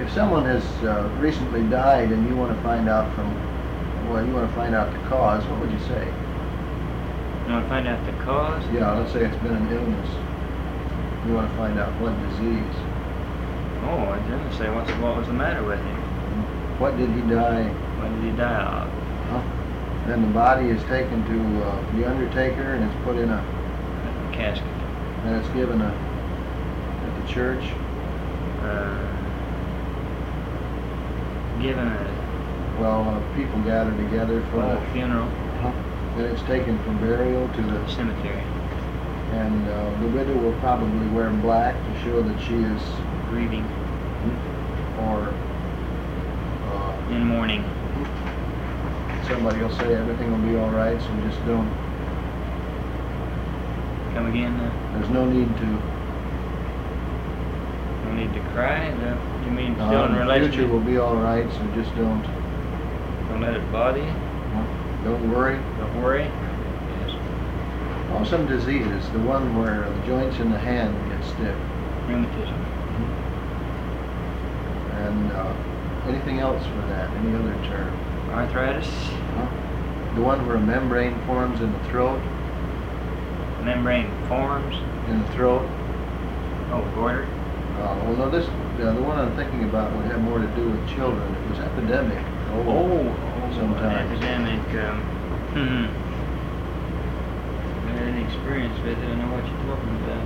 If someone has recently died and you want to find out you want to find out the cause, what would you say? You want to find out the cause? Yeah, let's say it's been an illness. You want to find out what disease. Oh, I didn't say what was the matter with him. What did he die? What did he die of? Then the body is taken to the undertaker and it's put in a casket. And it's given at the church. Given a. Well, people gather together for a funeral. Then it's taken from burial to the cemetery. And the widow will probably wear black to show that she is grieving. Or in mourning. Somebody will say everything will be all right, so just don't. Come again? There's no need to. No need to cry? You mean still in relation? The future will be all right, so just don't. Don't let it bother you? Don't worry. Don't worry? Yes. Oh, some diseases. The one where the joints in the hand get stiff. Rheumatism. And anything else for that? Any other term? Arthritis. The one where a membrane forms in the throat. Membrane forms? In the throat. Oh, goiter? Well, no, the one I'm thinking about would have more to do with children. It was epidemic. Sometimes. Epidemic. I had any experience with it. I know what you're talking about.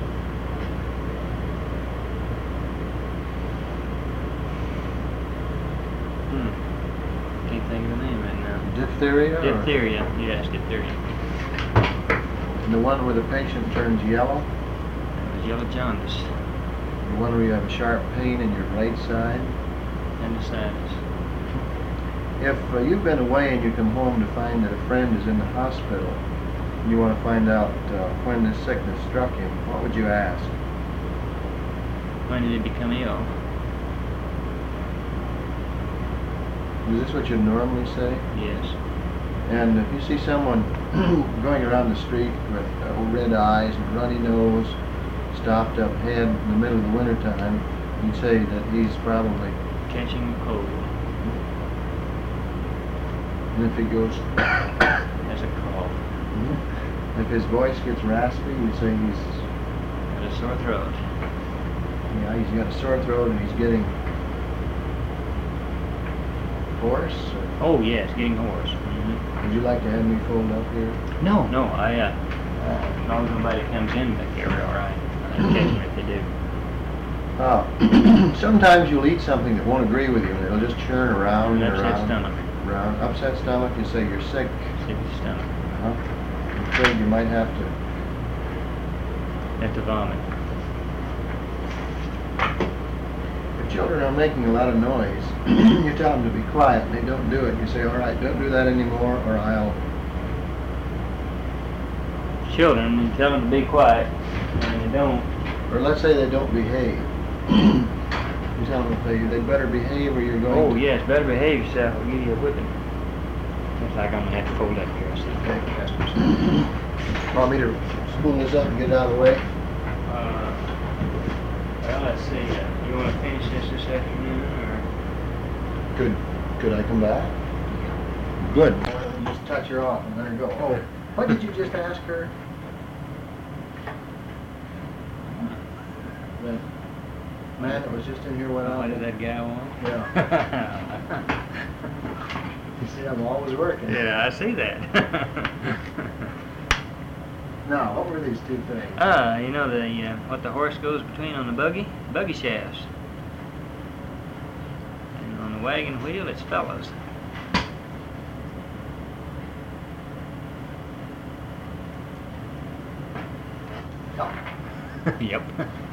Can't think of the name right now. Diphtheria? Diphtheria, yes, diphtheria. And the one where the patient turns yellow? That was yellow jaundice. The one where you have a sharp pain in your right side? Appendicitis. If you've been away and you come home to find that a friend is in the hospital, and you want to find out when this sickness struck him, what would you ask? When did he become ill? Is this what you normally say? Yes. And if you see someone going around the street with red eyes and runny nose, stopped up head in the middle of the winter time, you'd say that he's probably catching a cold. And if he goes has a cough. If his voice gets raspy, you'd say he's got a sore throat. Yeah, he's got a sore throat and he's getting hoarse? Oh yes, getting hoarse. Would you like to have me fold up here? No, as long as nobody comes in back here, we're all right. I catch them if they do. Sometimes you'll eat something that won't agree with you, and it'll just churn around and upset stomach. Upset stomach. You say you're sick. Sick stomach. I'm afraid you might have to. Have to vomit. If children are making a lot of noise, you tell them to be quiet, and they don't do it. You say, all right, don't do that anymore, or I'll. Children, you tell them to be quiet, and they don't. Or let's say they don't behave. You tell them they better behave, or you're going. Oh yes, better behave yourself. I'll give you a whipping. Looks like I'm gonna have to fold up here. Okay. Want me to spool this up and get it out of the way? Well, let's see. You want to finish this afternoon, or? Could I come back? Good. Just touch her off and let her go. Oh, what did you just ask her? The man that was just in here went out. What did that guy want? Yeah. You see, I'm always working. Yeah, I see that. Now, what were these two things? You know what the horse goes between on the buggy shafts. And on the wagon wheel, it's fellas. Oh. Yep.